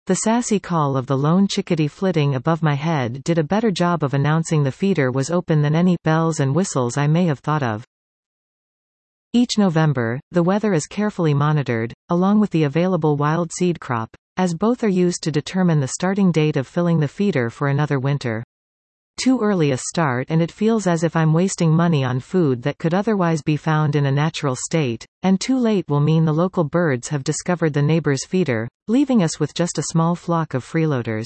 The sassy call of the lone chickadee flitting above my head did a better job of announcing the feeder was open than any bells and whistles I may have thought of. Each November, the weather is carefully monitored, along with the available wild seed crop, as both are used to determine the starting date of filling the feeder for another winter. Too early a start and it feels as if I'm wasting money on food that could otherwise be found in a natural state, and too late will mean the local birds have discovered the neighbor's feeder, leaving us with just a small flock of freeloaders.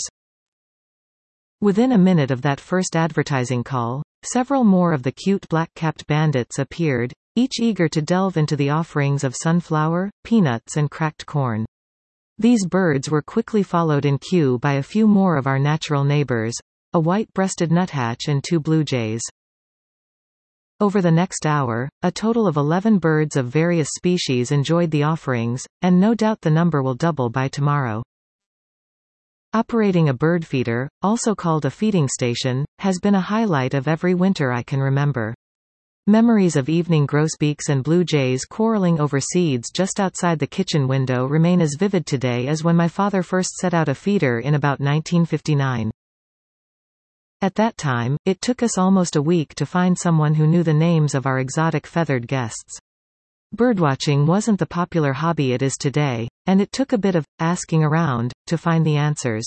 Within a minute of that first advertising call, several more of the cute black-capped bandits appeared, each eager to delve into the offerings of sunflower, peanuts and cracked corn. These birds were quickly followed in queue by a few more of our natural neighbors, a white-breasted nuthatch and 2 blue jays. Over the next hour, a total of 11 birds of various species enjoyed the offerings, and no doubt the number will double by tomorrow. Operating a bird feeder, also called a feeding station, has been a highlight of every winter I can remember. Memories of evening grosbeaks and blue jays quarreling over seeds just outside the kitchen window remain as vivid today as when my father first set out a feeder in about 1959. At that time, it took us almost a week to find someone who knew the names of our exotic feathered guests. Birdwatching wasn't the popular hobby it is today, and it took a bit of asking around to find the answers.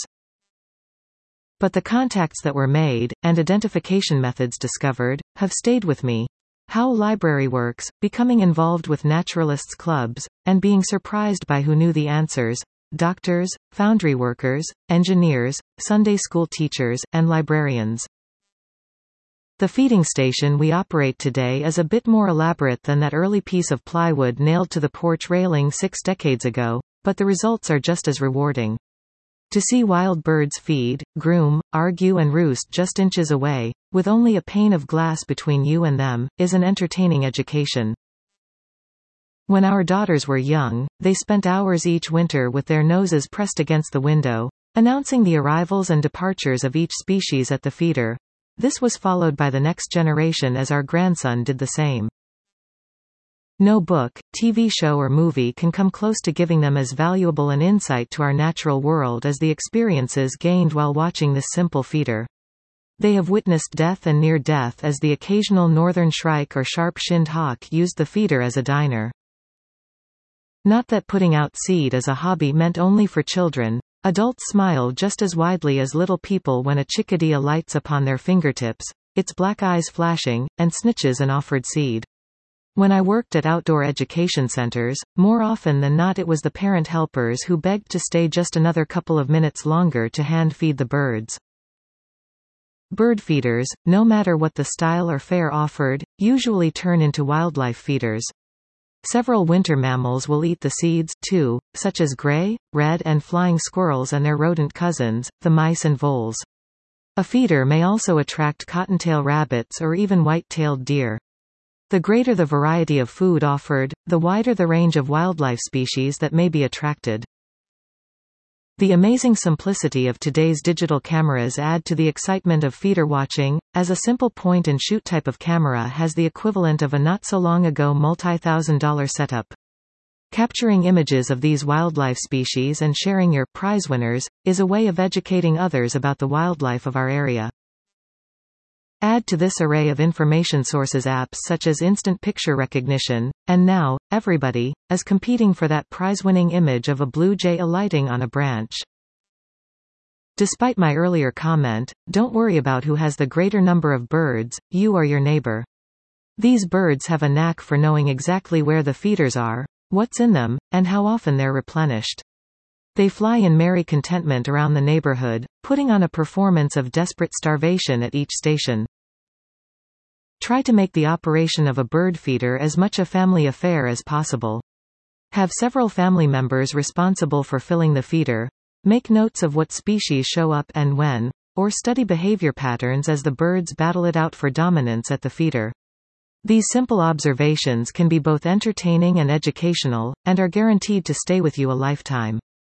But the contacts that were made, and identification methods discovered, have stayed with me. How library works, becoming involved with naturalists clubs, and being surprised by who knew the answers: doctors, foundry workers, engineers, Sunday school teachers, and librarians. The feeding station we operate today is a bit more elaborate than that early piece of plywood nailed to the porch railing 6 decades ago, but the results are just as rewarding. To see wild birds feed, groom, argue and roost just inches away, with only a pane of glass between you and them, is an entertaining education. When our daughters were young, they spent hours each winter with their noses pressed against the window, announcing the arrivals and departures of each species at the feeder. This was followed by the next generation as our grandson did the same. No book, TV show or movie can come close to giving them as valuable an insight to our natural world as the experiences gained while watching this simple feeder. They have witnessed death and near death as the occasional northern shrike or sharp-shinned hawk used the feeder as a diner. Not that putting out seed is a hobby meant only for children. Adults smile just as widely as little people when a chickadee alights upon their fingertips, its black eyes flashing, and snitches an offered seed. When I worked at outdoor education centers, more often than not it was the parent helpers who begged to stay just another couple of minutes longer to hand feed the birds. Bird feeders, no matter what the style or fare offered, usually turn into wildlife feeders. Several winter mammals will eat the seeds, too, such as gray, red and flying squirrels and their rodent cousins, the mice and voles. A feeder may also attract cottontail rabbits or even white-tailed deer. The greater the variety of food offered, the wider the range of wildlife species that may be attracted. The amazing simplicity of today's digital cameras add to the excitement of feeder watching, as a simple point-and-shoot type of camera has the equivalent of a not-so-long-ago multi-$1,000 setup. Capturing images of these wildlife species and sharing your prize winners is a way of educating others about the wildlife of our area. Add to this array of information sources apps such as instant picture recognition, and now, everybody is competing for that prize-winning image of a blue jay alighting on a branch. Despite my earlier comment, don't worry about who has the greater number of birds, you or your neighbor. These birds have a knack for knowing exactly where the feeders are, what's in them, and how often they're replenished. They fly in merry contentment around the neighborhood, putting on a performance of desperate starvation at each station. Try to make the operation of a bird feeder as much a family affair as possible. Have several family members responsible for filling the feeder. Make notes of what species show up and when, or study behavior patterns as the birds battle it out for dominance at the feeder. These simple observations can be both entertaining and educational, and are guaranteed to stay with you a lifetime.